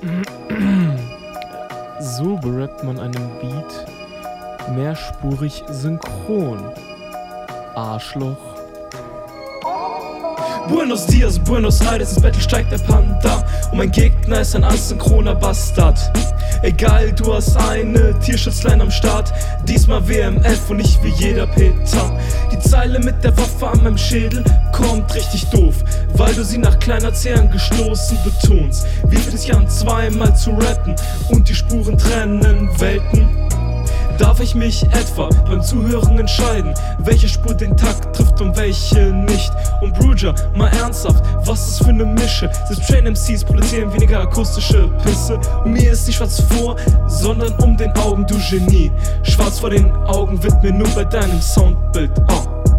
So berappt man einen Beat mehrspurig synchron. Arschloch. Buenos Dias, Buenos Aires, ins Battle steigt der Panda und mein Gegner ist ein asynchroner Bastard. Egal, du hast eine Tierschutzline am Start, diesmal WMF und nicht wie jeder Peter. Die Zeile mit der Waffe an meinem Schädel kommt richtig doof, weil du sie nach kleiner Zähren gestoßen betonst. Wie wird es Jahren zweimal zu rappen und die Spuren trennen Welten? Darf ich mich etwa beim Zuhören entscheiden, welche Spur den Takt trifft und welche nicht? Und Bruja, mal ernsthaft, was ist für ne Mische? Selbst Train MCs produzieren weniger akustische Pisse. Und mir ist nicht schwarz vor, sondern um den Augen, du Genie. Schwarz vor den Augen wird mir nur bei deinem Soundbild.